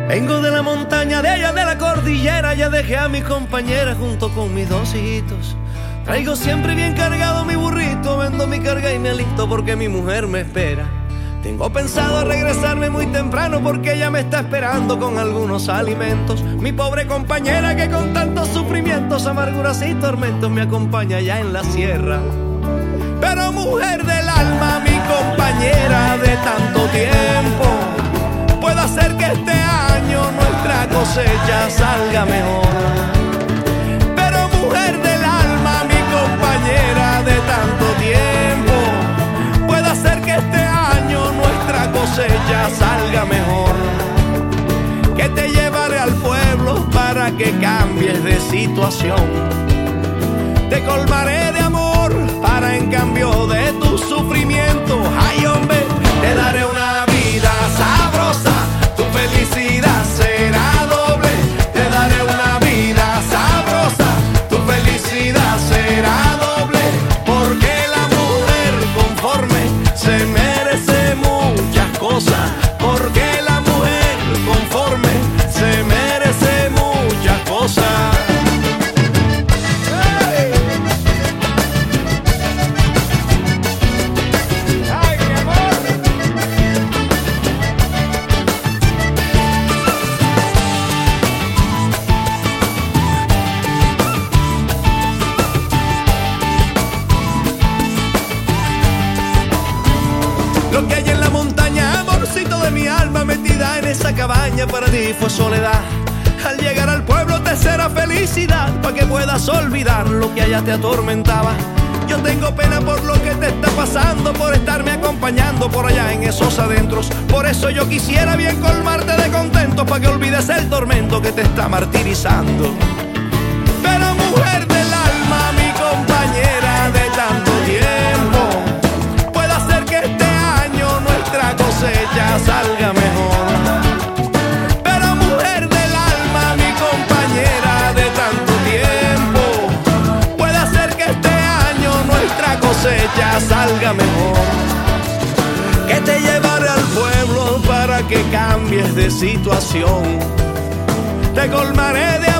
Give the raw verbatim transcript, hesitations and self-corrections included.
Vengo de la montaña, de allá de la cordillera. Ya dejé a mi compañera junto con mis dos hijitos. Traigo siempre bien cargado mi burrito. Vendo mi carga y me alisto porque mi mujer me espera. Tengo pensado regresarme muy temprano porque ella me está esperando con algunos alimentos. Mi pobre compañera que con tantos sufrimientos, amarguras y tormentos me acompaña allá en la sierra. Pero mujer del alma, mi compañera de tanto tiempo, puedo hacer que este año nuestra cosecha salga mejor. Pero mujer del alma, mi compañera de tanto tiempo, puedo hacer que este año nuestra cosecha salga mejor. Que te llevaré al pueblo para que cambies de situación. Te colmaré de amor para en cambio de tu sufrimiento. Ay, hombre, te daré una vida sabrosa, tu felicidad será doble. Te daré una vida sabrosa, tu felicidad será doble. Porque la mujer conforme se merece muchas cosas. Porque la mujer conforme se merece muchas cosas. Lo que hay en la montaña, amorcito de mi alma, metida en esa cabaña, para ti fue soledad. Al llegar al pueblo te será felicidad, para que puedas olvidar lo que allá te atormentaba. Yo tengo pena por lo que te está pasando, por estarme acompañando por allá en esos adentros. Por eso yo quisiera bien colmarte de contentos, para que olvides el tormento que te está martirizando. Pero mujer del alma, mi compañera de tanto tiempo, puedo hacer que este año nuestra cosecha salga mejor. Pero mujer del alma, mi compañera de tanto tiempo, puede hacer que este año nuestra cosecha salga mejor. Que te llevaré al pueblo para que cambies de situación. Te colmaré de amor